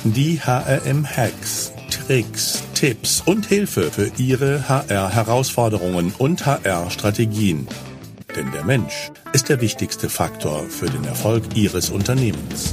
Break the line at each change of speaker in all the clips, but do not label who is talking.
Die HRM-Hacks, Tricks, Tipps und Hilfe für Ihre HR-Herausforderungen und HR-Strategien. Denn der Mensch ist der wichtigste Faktor für den Erfolg Ihres Unternehmens.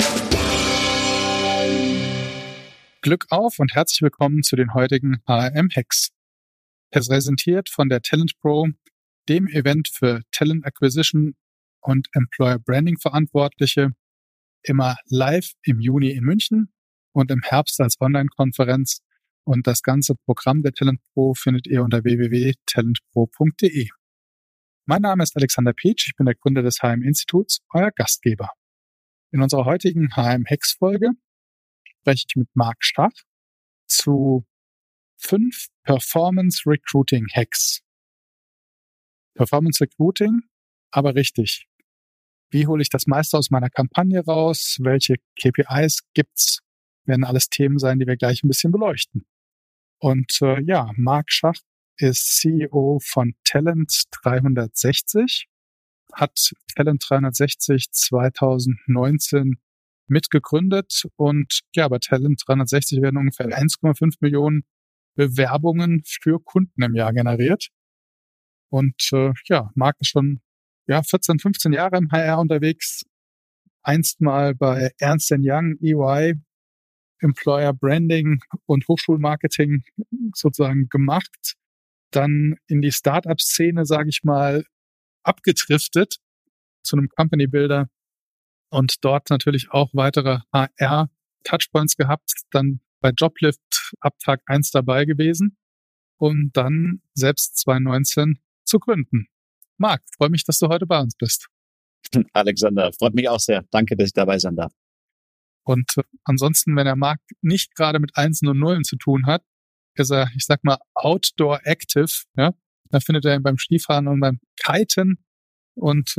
Glück auf und herzlich willkommen zu den heutigen HRM-Hacks. Präsentiert von der Talent Pro, dem Event für Talent Acquisition und Employer Branding Verantwortliche, immer live im Juni in München und im Herbst als Online-Konferenz. Und das ganze Programm der Talent Pro findet ihr unter www.talentpro.de. Mein Name ist Alexander Pietsch, ich bin der Gründer des HRM-Instituts, euer Gastgeber. In unserer heutigen HRM-Hacks-Folge spreche ich mit Marc Stach zu 5 Performance Recruiting Hacks. Performance Recruiting, aber richtig. Wie hole ich das meiste aus meiner Kampagne raus? Welche KPIs gibt's? Werden alles Themen sein, die wir gleich ein bisschen beleuchten. Und Marc Stach ist CEO von Talent 360, hat Talent 360 2019 mitgegründet und ja, bei Talent 360 werden ungefähr 1,5 Millionen Bewerbungen für Kunden im Jahr generiert. Und Marc ist schon 14, 15 Jahre im HR unterwegs, einst mal bei Ernst & Young, EY, Employer Branding und Hochschulmarketing sozusagen gemacht, dann in die Startup-Szene, sage ich mal, abgedriftet zu einem Company Builder und dort natürlich auch weitere HR-Touchpoints gehabt, dann bei Joblift ab Tag 1 dabei gewesen und dann selbst 2019 zu gründen. Marc, freue mich, dass du heute bei uns bist.
Alexander, freut mich auch sehr. Danke, dass ich dabei sein darf.
Und ansonsten, wenn der Marc nicht gerade mit Einsen und Nullen zu tun hat, ist er, ich sag mal, outdoor active. Ja? Da findet er ihn beim Skifahren und beim Kiten. Und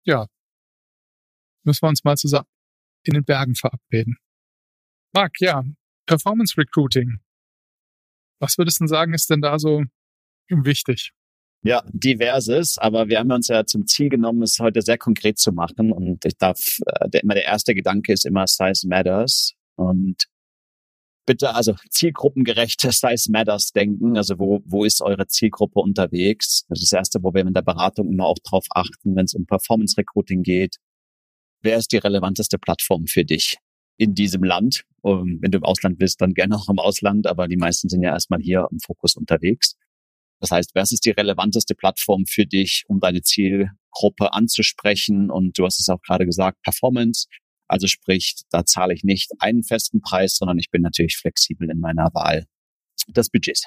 müssen wir uns mal zusammen in den Bergen verabreden. Marc, Performance Recruiting. Was würdest du sagen, ist denn da so wichtig?
Ja, diverses, aber wir haben uns ja zum Ziel genommen, es heute sehr konkret zu machen. Und ich darf, der erste Gedanke ist immer Size Matters. Und bitte also zielgruppengerechte Size Matters denken. Also wo ist eure Zielgruppe unterwegs? Das ist das Erste, wo wir in der Beratung immer auch drauf achten, wenn es um Performance Recruiting geht. Wer ist die relevanteste Plattform für dich in diesem Land? Und wenn du im Ausland bist, dann gerne auch im Ausland, aber die meisten sind ja erstmal hier im Fokus unterwegs. Das heißt, was ist die relevanteste Plattform für dich, um deine Zielgruppe anzusprechen? Und du hast es auch gerade gesagt, Performance. Also sprich, da zahle ich nicht einen festen Preis, sondern ich bin natürlich flexibel in meiner Wahl des Budgets.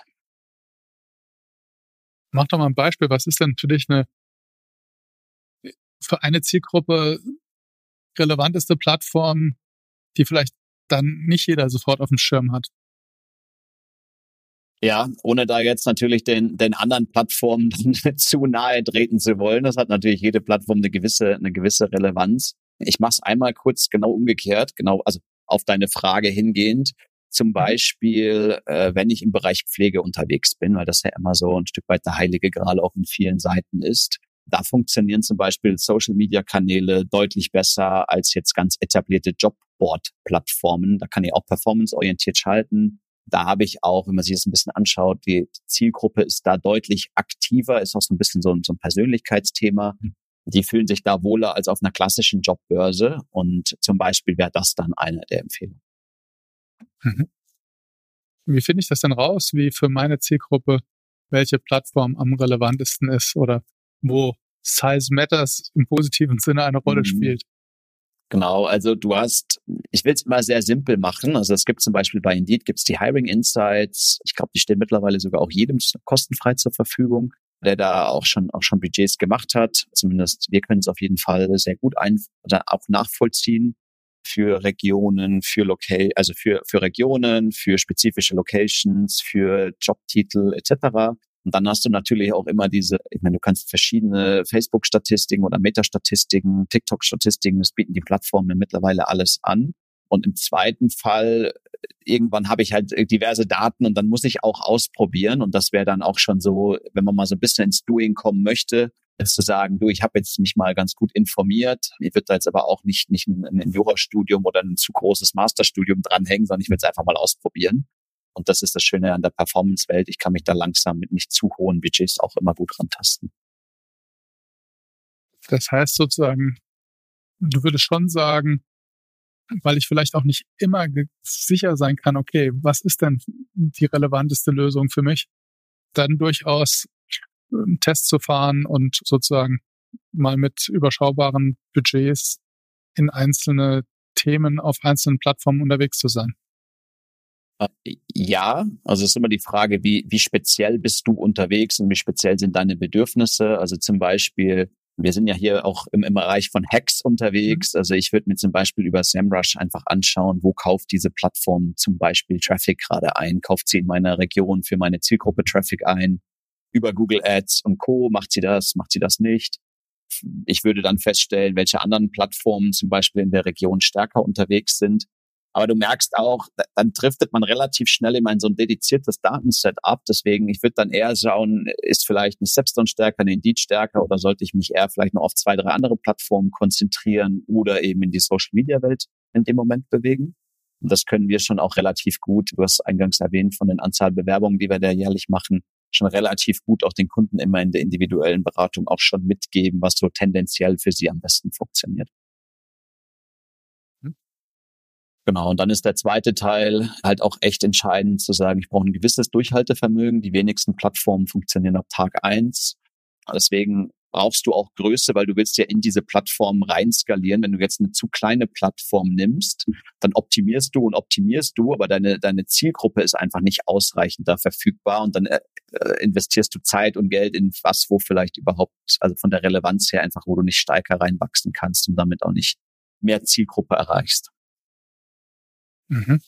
Mach doch mal ein Beispiel. Was ist denn für dich für eine Zielgruppe relevanteste Plattform, die vielleicht dann nicht jeder sofort auf dem Schirm hat?
Ja, ohne da jetzt natürlich den anderen Plattformen zu nahe treten zu wollen. Das hat natürlich jede Plattform eine gewisse Relevanz. Ich mache es einmal kurz genau umgekehrt, also auf deine Frage hingehend. Zum Beispiel, wenn ich im Bereich Pflege unterwegs bin, weil das ja immer so ein Stück weit der heilige Gral auch in vielen Seiten ist. Da funktionieren zum Beispiel Social-Media-Kanäle deutlich besser als jetzt ganz etablierte Jobboard-Plattformen. Da kann ich auch performanceorientiert schalten. Da habe ich auch, wenn man sich das ein bisschen anschaut, die Zielgruppe ist da deutlich aktiver, ist auch so ein bisschen so ein Persönlichkeitsthema. Die fühlen sich da wohler als auf einer klassischen Jobbörse und zum Beispiel wäre das dann eine der Empfehlungen.
Mhm. Wie finde ich das denn raus, wie für meine Zielgruppe welche Plattform am relevantesten ist oder wo Size Matters im positiven Sinne eine Rolle spielt?
Genau, also ich will es immer sehr simpel machen. Also es gibt zum Beispiel bei Indeed gibt's die Hiring Insights. Ich glaube, die stehen mittlerweile sogar auch jedem kostenfrei zur Verfügung, der da auch schon Budgets gemacht hat. Zumindest wir können es auf jeden Fall sehr gut oder auch nachvollziehen für Regionen, für Regionen, für spezifische Locations, für Jobtitel etc. Und dann hast du natürlich auch immer du kannst verschiedene Facebook-Statistiken oder Meta-Statistiken, TikTok-Statistiken, das bieten die Plattformen mittlerweile alles an. Und im zweiten Fall, irgendwann habe ich halt diverse Daten und dann muss ich auch ausprobieren. Und das wäre dann auch schon so, wenn man mal so ein bisschen ins Doing kommen möchte, Jetzt zu sagen, du, ich habe jetzt mich mal ganz gut informiert, ich würde da jetzt aber auch nicht ein Jurastudium oder ein zu großes Masterstudium dranhängen, sondern ich will es einfach mal ausprobieren. Und das ist das Schöne an der Performance-Welt. Ich kann mich da langsam mit nicht zu hohen Budgets auch immer gut rantasten.
Das heißt sozusagen, du würdest schon sagen, weil ich vielleicht auch nicht immer sicher sein kann, okay, was ist denn die relevanteste Lösung für mich, dann durchaus einen Test zu fahren und sozusagen mal mit überschaubaren Budgets in einzelne Themen auf einzelnen Plattformen unterwegs zu sein.
Ja, also es ist immer die Frage, wie speziell bist du unterwegs und wie speziell sind deine Bedürfnisse? Also zum Beispiel, wir sind ja hier auch im Bereich von Hacks unterwegs. Also ich würde mir zum Beispiel über SEMrush einfach anschauen, wo kauft diese Plattform zum Beispiel Traffic gerade ein? Kauft sie in meiner Region für meine Zielgruppe Traffic ein? Über Google Ads und Co. Macht sie das nicht? Ich würde dann feststellen, welche anderen Plattformen zum Beispiel in der Region stärker unterwegs sind. Aber du merkst auch, dann driftet man relativ schnell in so ein dediziertes Datenset ab. Deswegen, ich würde dann eher schauen, ist vielleicht eine Stepstone stärker, eine Indeed stärker oder sollte ich mich eher vielleicht noch auf 2, 3 andere Plattformen konzentrieren oder eben in die Social-Media-Welt in dem Moment bewegen. Und das können wir schon auch relativ gut, du hast eingangs erwähnt, von den Anzahl Bewerbungen, die wir da jährlich machen, schon relativ gut auch den Kunden immer in der individuellen Beratung auch schon mitgeben, was so tendenziell für sie am besten funktioniert. Genau, und dann ist der zweite Teil halt auch echt entscheidend zu sagen, ich brauche ein gewisses Durchhaltevermögen. Die wenigsten Plattformen funktionieren ab Tag 1. Deswegen brauchst du auch Größe, weil du willst ja in diese Plattform rein skalieren. Wenn du jetzt eine zu kleine Plattform nimmst, dann optimierst du, aber deine Zielgruppe ist einfach nicht ausreichend da verfügbar und dann investierst du Zeit und Geld in was, wo vielleicht überhaupt, also von der Relevanz her einfach, wo du nicht stärker reinwachsen kannst und damit auch nicht mehr Zielgruppe erreichst.
Mhm.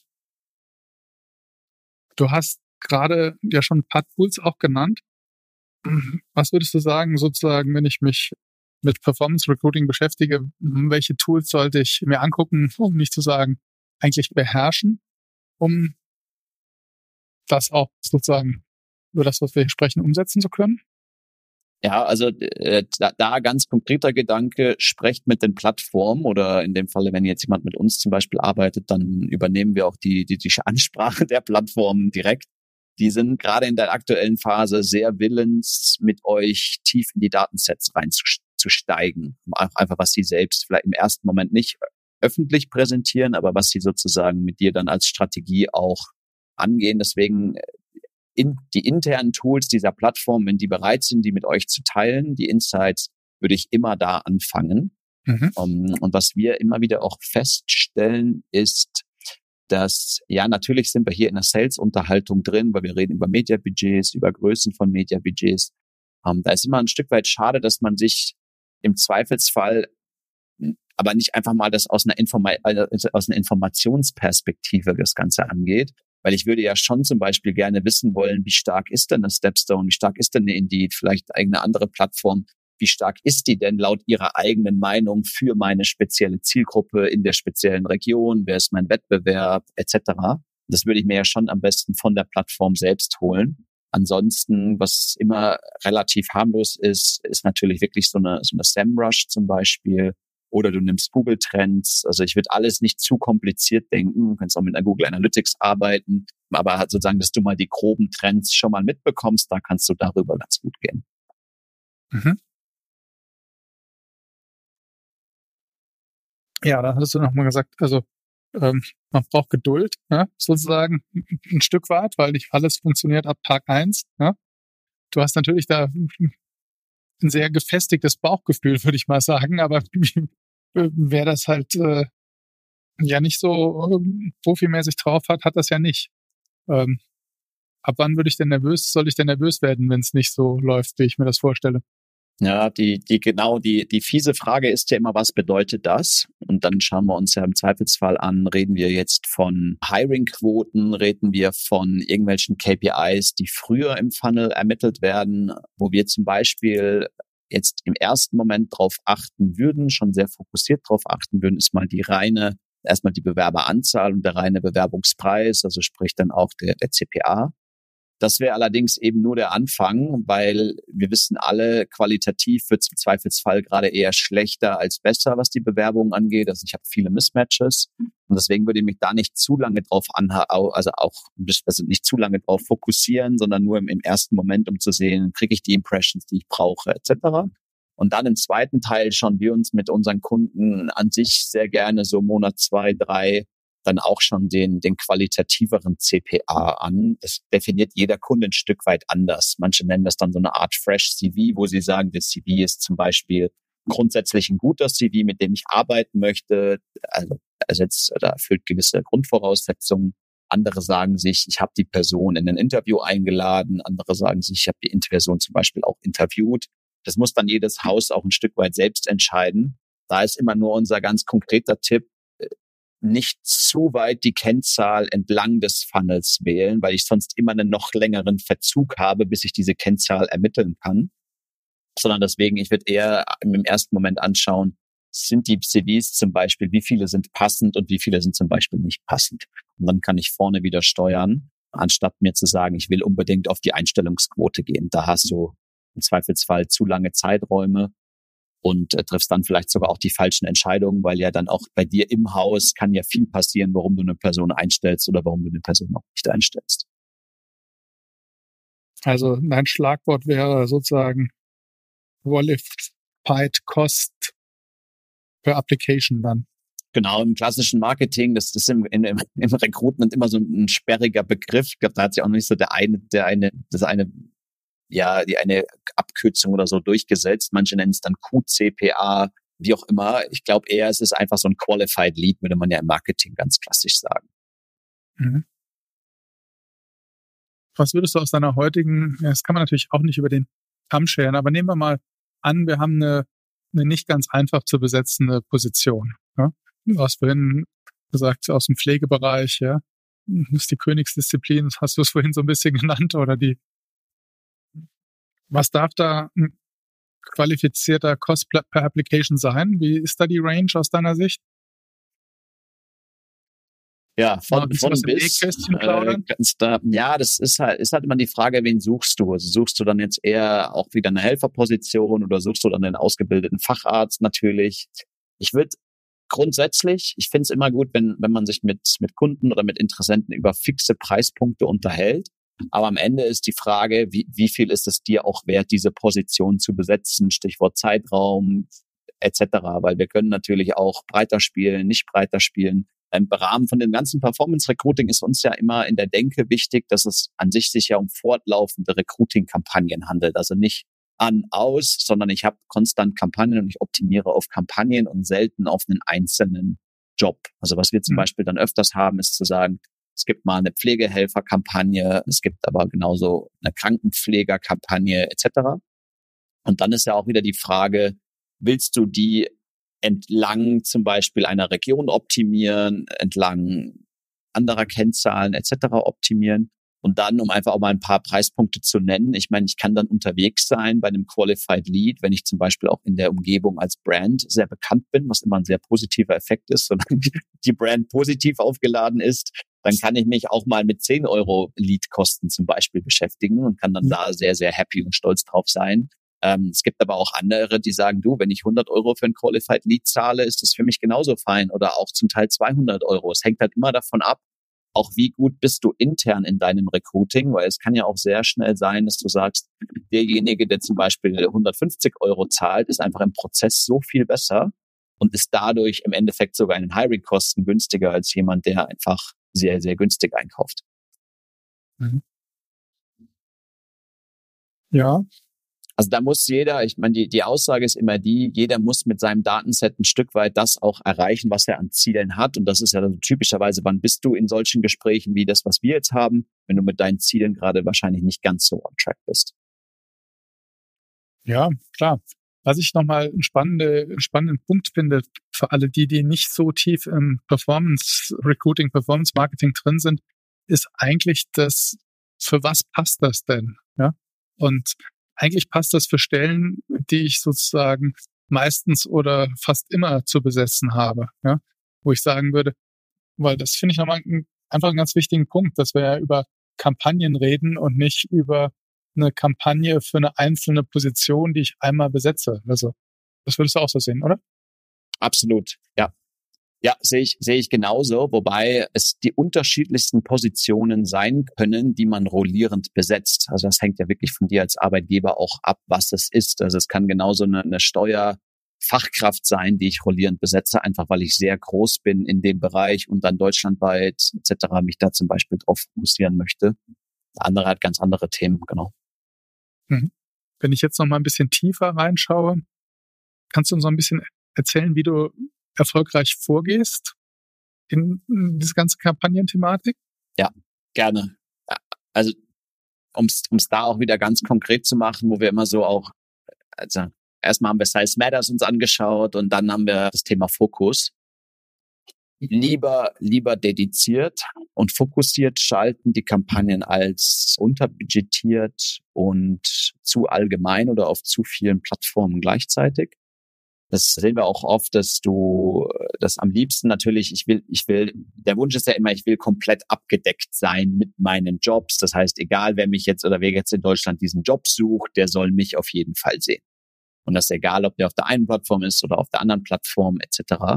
Du hast gerade ja schon ein paar Tools auch genannt. Was würdest du sagen, sozusagen, wenn ich mich mit Performance Recruiting beschäftige, welche Tools sollte ich mir angucken, um nicht zu sagen, eigentlich beherrschen, um das auch sozusagen über das, was wir hier sprechen, umsetzen zu können?
Ja, also da ganz konkreter Gedanke, sprecht mit den Plattformen oder in dem Falle, wenn jetzt jemand mit uns zum Beispiel arbeitet, dann übernehmen wir auch die Ansprache der Plattformen direkt. Die sind gerade in der aktuellen Phase sehr willens, mit euch tief in die Datensets reinzusteigen. Einfach, was sie selbst vielleicht im ersten Moment nicht öffentlich präsentieren, aber was sie sozusagen mit dir dann als Strategie auch angehen. Deswegen die internen Tools dieser Plattform, wenn die bereit sind, die mit euch zu teilen, die Insights, würde ich immer da anfangen.
Mhm.
Und was wir immer wieder auch feststellen, ist, dass, ja, natürlich sind wir hier in der Sales-Unterhaltung drin, weil wir reden über Media-Budgets, über Größen von Media-Budgets. Da ist immer ein Stück weit schade, dass man sich im Zweifelsfall aber nicht einfach mal das aus einer Informationsperspektive das Ganze angeht. Weil ich würde ja schon zum Beispiel gerne wissen wollen, wie stark ist denn eine Stepstone, wie stark ist denn eine Indeed, vielleicht eine andere Plattform, wie stark ist die denn laut ihrer eigenen Meinung für meine spezielle Zielgruppe in der speziellen Region, wer ist mein Wettbewerb etc. Das würde ich mir ja schon am besten von der Plattform selbst holen. Ansonsten, was immer relativ harmlos ist, ist natürlich wirklich so eine SEMrush zum Beispiel. Oder du nimmst Google Trends. Also ich würde alles nicht zu kompliziert denken. Du kannst auch mit einer Google Analytics arbeiten. Aber halt sozusagen, dass du mal die groben Trends schon mal mitbekommst, da kannst du darüber ganz gut gehen.
Mhm. Ja, da hattest du nochmal gesagt, also man braucht Geduld, ja, sozusagen ein Stück weit, weil nicht alles funktioniert ab Tag 1. Ja. Du hast natürlich da ein sehr gefestigtes Bauchgefühl, würde ich mal sagen, aber wer das halt ja nicht so profimäßig drauf hat, hat das ja nicht. Ab wann soll ich denn nervös werden, wenn es nicht so läuft, wie ich mir das vorstelle?
Ja, die fiese Frage ist ja immer, was bedeutet das? Und dann schauen wir uns ja im Zweifelsfall an, reden wir jetzt von Hiring-Quoten, reden wir von irgendwelchen KPIs, die früher im Funnel ermittelt werden, wo wir zum Beispiel jetzt im ersten Moment drauf achten würden, schon sehr fokussiert drauf achten würden, ist mal erstmal die Bewerberanzahl und der reine Bewerbungspreis, also sprich dann auch der CPA. Das wäre allerdings eben nur der Anfang, weil wir wissen alle, qualitativ wird es im Zweifelsfall gerade eher schlechter als besser, was die Bewerbungen angeht. Also ich habe viele Mismatches und deswegen würde ich mich da nicht zu lange drauf nicht zu lange drauf fokussieren, sondern nur im ersten Moment, um zu sehen, kriege ich die Impressions, die ich brauche, etc. Und dann im zweiten Teil schauen wir uns mit unseren Kunden an sich sehr gerne so Monat 2, 3 dann auch schon den qualitativeren CPA an. Das definiert jeder Kunde ein Stück weit anders. Manche nennen das dann so eine Art Fresh CV, wo sie sagen, das CV ist zum Beispiel grundsätzlich ein guter CV, mit dem ich arbeiten möchte. Also da erfüllt gewisse Grundvoraussetzungen. Andere sagen sich, ich habe die Person in ein Interview eingeladen. Andere sagen sich, ich habe die Person zum Beispiel auch interviewt. Das muss dann jedes Haus auch ein Stück weit selbst entscheiden. Da ist immer nur unser ganz konkreter Tipp, nicht zu weit die Kennzahl entlang des Funnels wählen, weil ich sonst immer einen noch längeren Verzug habe, bis ich diese Kennzahl ermitteln kann. Sondern deswegen, ich würde eher im ersten Moment anschauen, sind die CVs zum Beispiel, wie viele sind passend und wie viele sind zum Beispiel nicht passend. Und dann kann ich vorne wieder steuern, anstatt mir zu sagen, ich will unbedingt auf die Einstellungsquote gehen. Da hast du im Zweifelsfall zu lange Zeiträume und triffst dann vielleicht sogar auch die falschen Entscheidungen, weil ja dann auch bei dir im Haus kann ja viel passieren, warum du eine Person einstellst oder warum du eine Person noch nicht einstellst.
Also mein Schlagwort wäre sozusagen Qualified Cost per Application dann.
Genau, im klassischen Marketing, das ist im Recruitment immer so ein sperriger Begriff. Ich glaube, da hat sich auch noch nicht so die eine Abkürzung oder so durchgesetzt. Manche nennen es dann QCPA, wie auch immer. Ich glaube eher, es ist einfach so ein Qualified Lead, würde man ja im Marketing ganz klassisch sagen.
Mhm. Was würdest du aus deiner heutigen, das kann man natürlich auch nicht über den Kamm scheren, aber nehmen wir mal an, wir haben eine nicht ganz einfach zu besetzende Position. Ja? Du hast vorhin gesagt, aus dem Pflegebereich, ja, ist die Königsdisziplin, hast du es vorhin so ein bisschen genannt, oder was darf da ein qualifizierter Cost per Application sein? Wie ist da die Range aus deiner Sicht?
Ja, von bis. Das ist halt immer die Frage, wen suchst du? Also suchst du dann jetzt eher auch wieder eine Helferposition oder suchst du dann einen ausgebildeten Facharzt natürlich? Ich finde es immer gut, wenn man sich mit Kunden oder mit Interessenten über fixe Preispunkte unterhält. Aber am Ende ist die Frage, wie viel ist es dir auch wert, diese Position zu besetzen? Stichwort Zeitraum etc. Weil wir können natürlich auch breiter spielen, nicht breiter spielen. Im Rahmen von dem ganzen Performance-Recruiting ist uns ja immer in der Denke wichtig, dass es an sich ja um fortlaufende Recruiting-Kampagnen handelt. Also nicht an, aus, sondern ich habe konstant Kampagnen und ich optimiere auf Kampagnen und selten auf einen einzelnen Job. Also was wir zum Beispiel dann öfters haben, ist zu sagen, es gibt mal eine Pflegehelferkampagne, es gibt aber genauso eine Krankenpflegerkampagne etc. Und dann ist ja auch wieder die Frage, willst du die entlang zum Beispiel einer Region optimieren, entlang anderer Kennzahlen etc. optimieren und dann, um einfach auch mal ein paar Preispunkte zu nennen. Ich meine, ich kann dann unterwegs sein bei einem Qualified Lead, wenn ich zum Beispiel auch in der Umgebung als Brand sehr bekannt bin, was immer ein sehr positiver Effekt ist, solange die Brand positiv aufgeladen ist, dann kann ich mich auch mal mit 10 Euro Leadkosten zum Beispiel beschäftigen und kann dann da sehr, sehr happy und stolz drauf sein. Es gibt aber auch andere, die sagen, du, wenn ich 100 Euro für ein Qualified Lead zahle, ist das für mich genauso fein oder auch zum Teil 200 Euro. Es hängt halt immer davon ab, auch wie gut bist du intern in deinem Recruiting, weil es kann ja auch sehr schnell sein, dass du sagst, derjenige, der zum Beispiel 150 Euro zahlt, ist einfach im Prozess so viel besser und ist dadurch im Endeffekt sogar in den Hiring-Kosten günstiger als jemand, der einfach sehr, sehr günstig einkauft.
Mhm. Ja.
Also da muss jeder, ich meine, die Aussage ist immer jeder muss mit seinem Datenset ein Stück weit das auch erreichen, was er an Zielen hat. Und das ist ja dann typischerweise, wann bist du in solchen Gesprächen wie das, was wir jetzt haben, wenn du mit deinen Zielen gerade wahrscheinlich nicht ganz so on track bist.
Ja, klar. Was ich nochmal einen spannenden Punkt finde für alle die nicht so tief im Performance Recruiting, Performance Marketing drin sind, ist eigentlich das, für was passt das denn? Ja? Und eigentlich passt das für Stellen, die ich sozusagen meistens oder fast immer zu besetzen habe, ja? Wo ich sagen würde, weil das finde ich nochmal einfach einen ganz wichtigen Punkt, dass wir ja über Kampagnen reden und nicht über eine Kampagne für eine einzelne Position, die ich einmal besetze. Also, das würdest du auch so sehen, oder?
Absolut, ja. Ja, sehe ich genauso, wobei es die unterschiedlichsten Positionen sein können, die man rollierend besetzt. Also das hängt ja wirklich von dir als Arbeitgeber auch ab, was es ist. Also es kann genauso eine Steuerfachkraft sein, die ich rollierend besetze, einfach weil ich sehr groß bin in dem Bereich und dann deutschlandweit etc. mich da zum Beispiel drauf fokussieren möchte. Der andere hat ganz andere Themen, genau.
Wenn ich jetzt noch mal ein bisschen tiefer reinschaue, kannst du uns noch ein bisschen erzählen, wie du erfolgreich vorgehst in diese ganze Kampagnenthematik?
Ja, gerne. Also um's da auch wieder ganz konkret zu machen, wo wir immer so auch, also erstmal haben wir Size Matters uns angeschaut und dann haben wir das Thema Fokus. Lieber dediziert und fokussiert schalten die Kampagnen als unterbudgetiert und zu allgemein oder auf zu vielen Plattformen gleichzeitig. Das sehen wir auch oft, dass du das am liebsten natürlich, der Wunsch ist ja immer, ich will komplett abgedeckt sein mit meinen Jobs. Das heißt, egal wer mich jetzt oder wer jetzt in Deutschland diesen Job sucht, der soll mich auf jeden Fall sehen. Und das ist egal, ob der auf der einen Plattform ist oder auf der anderen Plattform etc.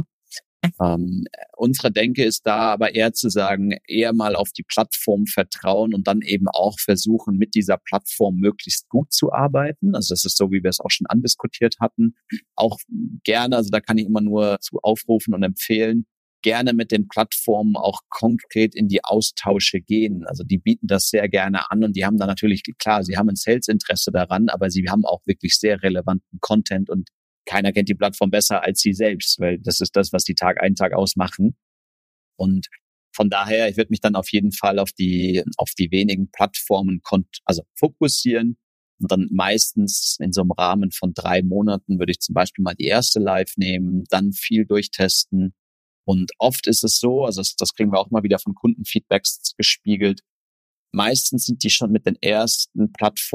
Unsere Denke ist da aber eher zu sagen, eher mal auf die Plattform vertrauen und dann eben auch versuchen, mit dieser Plattform möglichst gut zu arbeiten. Also das ist so, wie wir es auch schon andiskutiert hatten. Auch gerne, also da kann ich immer nur zu aufrufen und empfehlen, gerne mit den Plattformen auch konkret in die Austausche gehen. Also die bieten das sehr gerne an und die haben da natürlich, klar, sie haben ein Sales-Interesse daran, aber sie haben auch wirklich sehr relevanten Content und keiner kennt die Plattform besser als sie selbst, weil das ist das, was die Tag ein, Tag aus machen. Und von daher, ich würde mich dann auf jeden Fall auf die wenigen Plattformen fokussieren und dann meistens in so einem Rahmen von 3 Monaten würde ich zum Beispiel mal die erste live nehmen, dann viel durchtesten. Und oft ist es so, also das kriegen wir auch mal wieder von Kundenfeedbacks gespiegelt, meistens sind die schon mit den ersten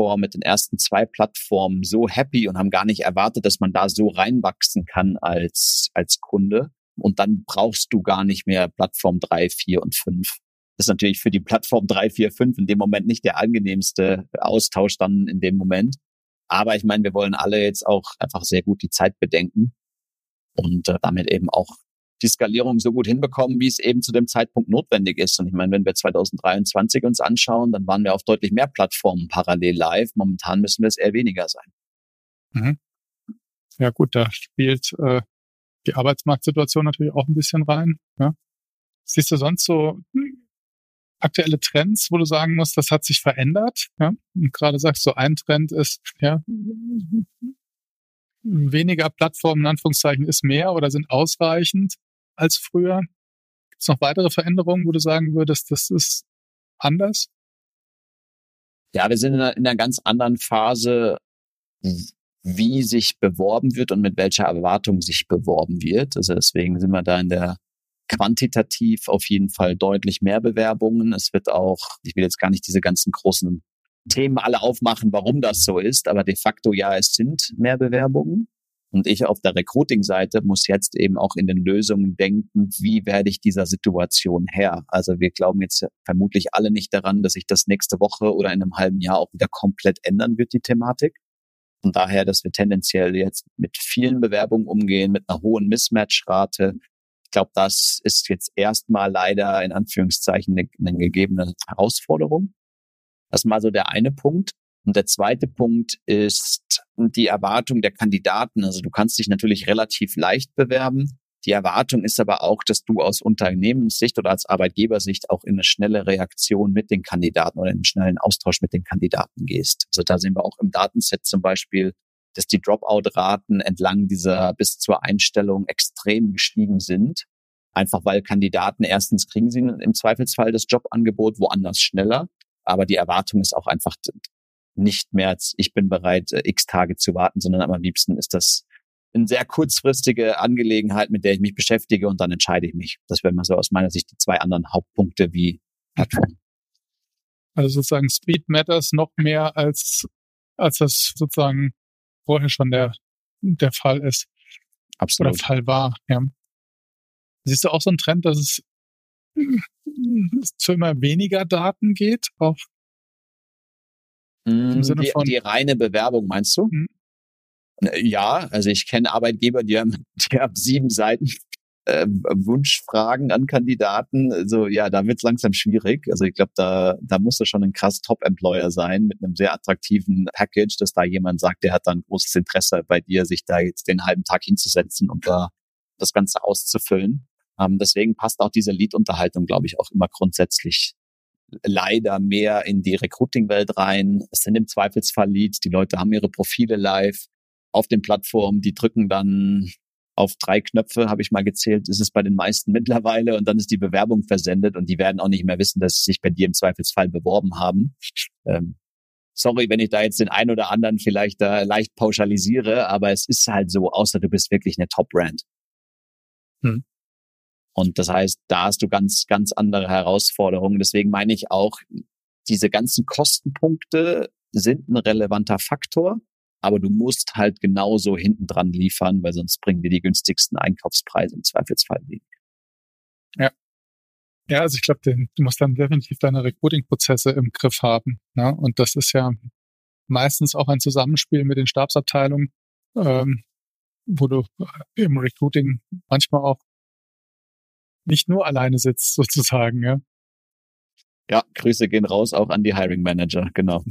2 Plattformen so happy und haben gar nicht erwartet, dass man da so reinwachsen kann als Kunde. Und dann brauchst du gar nicht mehr Plattform 3, 4 und 5. Das ist natürlich für die Plattform 3, 4, 5 in dem Moment nicht der angenehmste Austausch dann in dem Moment. Aber ich meine, wir wollen alle jetzt auch einfach sehr gut die Zeit bedenken und damit eben auch die Skalierung so gut hinbekommen, wie es eben zu dem Zeitpunkt notwendig ist. Und ich meine, wenn wir 2023 uns anschauen, dann waren wir auf deutlich mehr Plattformen parallel live. Momentan müssen wir es eher weniger sein.
Mhm. Ja gut, da spielt die Arbeitsmarktsituation natürlich auch ein bisschen rein. Ja. Siehst du sonst so aktuelle Trends, wo du sagen musst, das hat sich verändert? Ja? Und gerade sagst du, ein Trend ist, ja, weniger Plattformen in Anführungszeichen ist mehr oder sind ausreichend als früher. Gibt es noch weitere Veränderungen, wo du sagen würdest, das ist anders?
Ja, wir sind in einer ganz anderen Phase, wie sich beworben wird und mit welcher Erwartung sich beworben wird. Also deswegen sind wir da in der quantitativ auf jeden Fall deutlich mehr Bewerbungen. Es wird auch, ich will jetzt gar nicht diese ganzen großen Themen alle aufmachen, warum das so ist, aber de facto ja, es sind mehr Bewerbungen. Und ich auf der Recruiting-Seite muss jetzt eben auch in den Lösungen denken, wie werde ich dieser Situation Herr? Also wir glauben jetzt vermutlich alle nicht daran, dass sich das nächste Woche oder in einem halben Jahr auch wieder komplett ändern wird, die Thematik. Von daher, dass wir tendenziell jetzt mit vielen Bewerbungen umgehen, mit einer hohen Mismatch-Rate. Ich glaube, das ist jetzt erstmal leider in Anführungszeichen eine gegebene Herausforderung. Das ist mal so der eine Punkt. Und der zweite Punkt ist die Erwartung der Kandidaten. Also du kannst dich natürlich relativ leicht bewerben. Die Erwartung ist aber auch, dass du aus Unternehmenssicht oder als Arbeitgebersicht auch in eine schnelle Reaktion mit den Kandidaten oder in einen schnellen Austausch mit den Kandidaten gehst. Also da sehen wir auch im Datenset zum Beispiel, dass die Dropout-Raten entlang dieser bis zur Einstellung extrem gestiegen sind. Einfach weil Kandidaten erstens kriegen sie im Zweifelsfall das Jobangebot woanders schneller. Aber die Erwartung ist auch einfach nicht mehr, ich bin bereit, x Tage zu warten, sondern am liebsten ist das eine sehr kurzfristige Angelegenheit, mit der ich mich beschäftige und dann entscheide ich mich. Das wären mal so aus meiner Sicht die 2 anderen Hauptpunkte wie Plattform.
Also sozusagen Speed matters noch mehr als das sozusagen vorher schon der Fall ist.
Absolut.
Oder Fall war, ja. Siehst du auch so einen Trend, dass es es zu immer weniger Daten geht, auch im Sinne von
die reine Bewerbung, meinst du? Ja, also ich kenne Arbeitgeber, die haben 7 Seiten Wunschfragen an Kandidaten. Also ja, da wird's langsam schwierig. Also ich glaube, da musst du schon ein krass Top-Employer sein mit einem sehr attraktiven Package, dass da jemand sagt, der hat dann großes Interesse bei dir, sich da jetzt den halben Tag hinzusetzen und da das Ganze auszufüllen. Deswegen passt auch diese Lead-Unterhaltung, glaube ich, auch immer grundsätzlich leider mehr in die Recruiting-Welt rein. Es sind im Zweifelsfall Leads, die Leute haben ihre Profile live auf den Plattformen, die drücken dann auf 3 Knöpfe, habe ich mal gezählt, ist es bei den meisten mittlerweile, und dann ist die Bewerbung versendet und die werden auch nicht mehr wissen, dass sie sich bei dir im Zweifelsfall beworben haben. Sorry, wenn ich da jetzt den einen oder anderen vielleicht leicht pauschalisiere, aber es ist halt so, außer du bist wirklich eine Top-Brand. Und das heißt, da hast du ganz, ganz andere Herausforderungen. Deswegen meine ich auch, diese ganzen Kostenpunkte sind ein relevanter Faktor, aber du musst halt genauso hinten dran liefern, weil sonst bringen dir die günstigsten Einkaufspreise im Zweifelsfall wenig.
Ja, also ich glaube, du musst dann definitiv deine Recruiting-Prozesse im Griff haben. Ne? Und das ist ja meistens auch ein Zusammenspiel mit den Stabsabteilungen, wo du im Recruiting manchmal auch nicht nur alleine sitzt, sozusagen. Ja,
ja, Grüße gehen raus auch an die Hiring Manager, genau.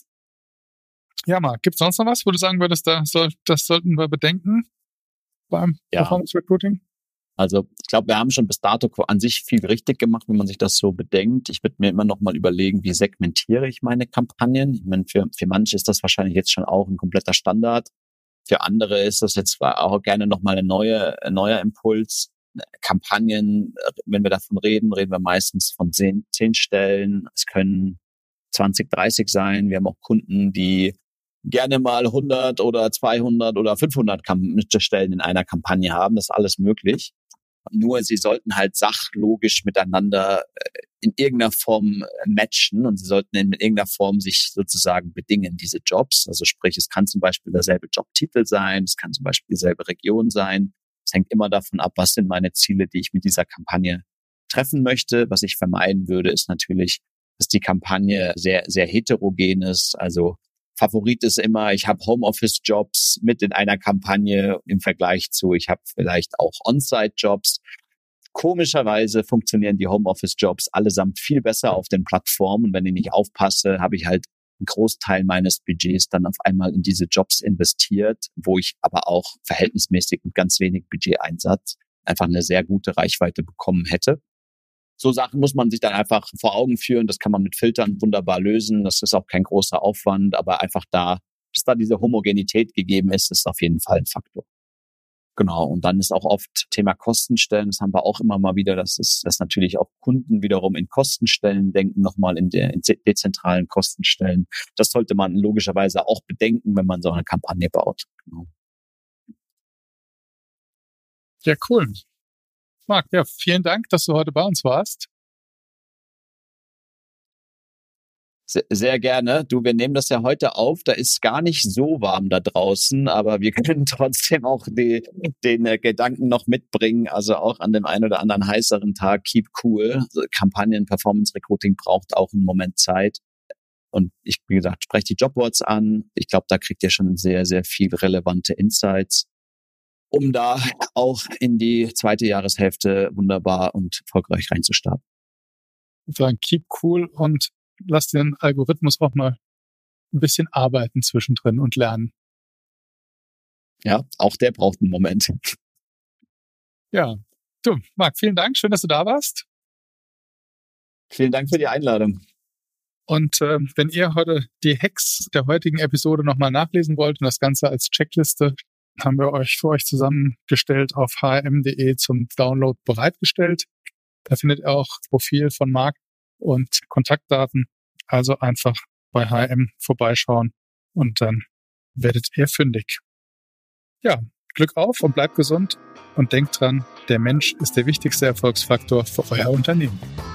Ja, Marc, gibt's sonst noch was, wo du sagen würdest, das sollten wir bedenken beim Performance Recruiting?
Also ich glaube, wir haben schon bis dato an sich viel richtig gemacht, wenn man sich das so bedenkt. Ich würde mir immer noch mal überlegen, wie segmentiere ich meine Kampagnen. Ich meine, für manche ist das wahrscheinlich jetzt schon auch ein kompletter Standard. Für andere ist das jetzt auch gerne noch mal ein neuer Impuls. Kampagnen, wenn wir davon reden wir meistens von 10 Stellen. Es können 20, 30 sein. Wir haben auch Kunden, die gerne mal 100 oder 200 oder 500 Stellen in einer Kampagne haben. Das ist alles möglich. Nur sie sollten halt sachlogisch miteinander in irgendeiner Form matchen und sie sollten in irgendeiner Form sich sozusagen bedingen, diese Jobs. Also sprich, es kann zum Beispiel derselbe Jobtitel sein, es kann zum Beispiel dieselbe Region sein. Es hängt immer davon ab, was sind meine Ziele, die ich mit dieser Kampagne treffen möchte. Was ich vermeiden würde, ist natürlich, dass die Kampagne sehr, sehr heterogen ist. Also Favorit ist immer, ich habe Homeoffice-Jobs mit in einer Kampagne im Vergleich zu, ich habe vielleicht auch On-Site-Jobs. Komischerweise funktionieren die Homeoffice-Jobs allesamt viel besser auf den Plattformen. Und wenn ich nicht aufpasse, habe ich halt einen Großteil meines Budgets dann auf einmal in diese Jobs investiert, wo ich aber auch verhältnismäßig mit ganz wenig Budgeteinsatz einfach eine sehr gute Reichweite bekommen hätte. So Sachen muss man sich dann einfach vor Augen führen. Das kann man mit Filtern wunderbar lösen. Das ist auch kein großer Aufwand, aber einfach dass da diese Homogenität gegeben ist auf jeden Fall ein Faktor. Genau. Und dann ist auch oft Thema Kostenstellen. Das haben wir auch immer mal wieder. Das natürlich auch Kunden wiederum in Kostenstellen denken, nochmal in dezentralen Kostenstellen. Das sollte man logischerweise auch bedenken, wenn man so eine Kampagne baut. Genau.
Ja, cool. Marc, ja, vielen Dank, dass du heute bei uns warst.
Sehr, sehr gerne. Du, wir nehmen das ja heute auf. Da ist gar nicht so warm da draußen, aber wir können trotzdem auch den Gedanken noch mitbringen. Also auch an dem einen oder anderen heißeren Tag, keep cool. Also Kampagnen, Performance Recruiting braucht auch einen Moment Zeit. Und ich, wie gesagt, spreche die Jobboards an. Ich glaube, da kriegt ihr schon sehr, sehr viel relevante Insights, um da auch in die zweite Jahreshälfte wunderbar und erfolgreich reinzustarten.
Sagen, keep cool und lass den Algorithmus auch mal ein bisschen arbeiten zwischendrin und lernen.
Ja, auch der braucht einen Moment.
Ja, du, Marc, vielen Dank. Schön, dass du da warst.
Vielen Dank für die Einladung.
Und wenn ihr heute die Hacks der heutigen Episode nochmal nachlesen wollt und das Ganze als Checkliste, haben wir euch für euch zusammengestellt auf hrm.de zum Download bereitgestellt. Da findet ihr auch das Profil von Marc und Kontaktdaten. Also einfach bei HRM vorbeischauen und dann werdet ihr fündig. Ja, Glück auf und bleibt gesund und denkt dran, der Mensch ist der wichtigste Erfolgsfaktor für euer Unternehmen.